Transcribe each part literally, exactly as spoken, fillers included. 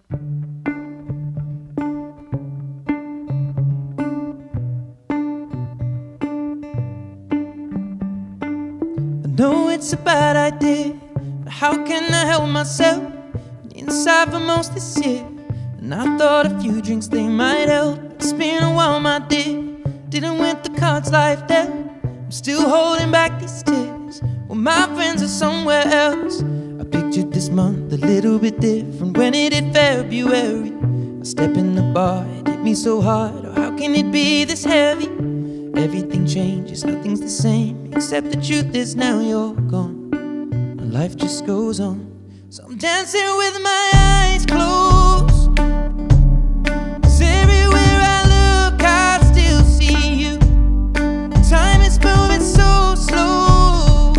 know it's a bad idea, but how can I help myself? Inside for most this year, and I thought a few drinks they might help. It's been a while, my dear, didn't win the cards life dealt. I'm still holding back these tears, well my friends are somewhere else. I pictured this month a little bit different when it hit February. I step in the bar, it hit me so hard, oh how can it be this heavy? Everything changes, nothing's the same, except the truth is now you're gone, and life just goes on. So I'm dancing with my eyes closed, 'cause everywhere I look I still see you. Time is moving so slow,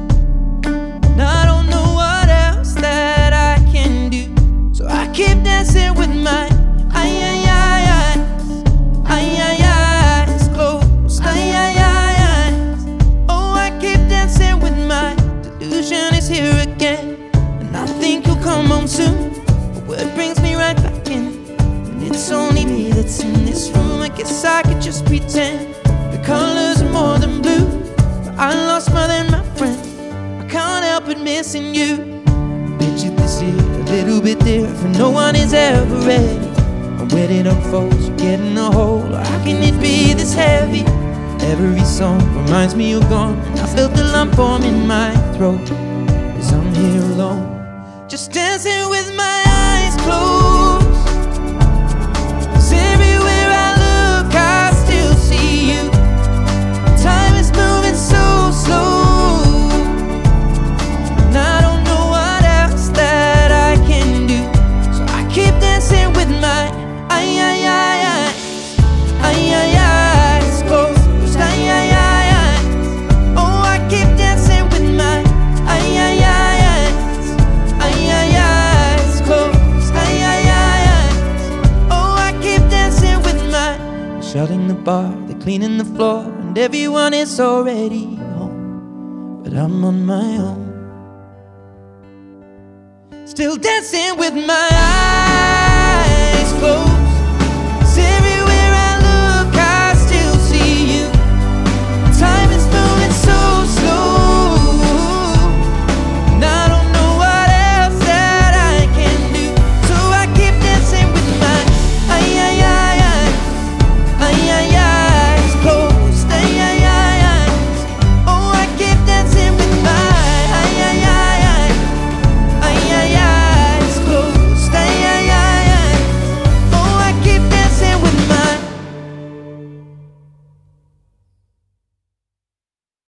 and I don't know what else that I can do. So I keep dancing with my eyes, eyes, eyes, eyes closed, eyes, eyes. Oh, I keep dancing with my delusion is here again. I think you'll come home soon, but word brings me right back in. And it's only me that's in this room, I guess I could just pretend. The colors are more than blue, but I lost more than my friend. I can't help but missing you. Picture this year a little bit different, no one is ever ready. And when it unfolds, you get in a hole, how can it be this heavy? Every song reminds me you're gone, and I felt the lump form in my throat, 'cause I'm here alone, just dancing with my eyes closed. 'Cause everywhere I look I still see you. Time is moving so slow, and I don't know what else that I can do. So I keep dancing with my eyes, eyes, eyes, eyes closed, eyes, eyes. Oh, I keep dancing with my eyes, eyes, eyes closed, eyes. Oh, I keep dancing with my. Shutting the bar, they're cleaning the floor, and everyone is already home, but I'm on my own, still dancing with my eyes.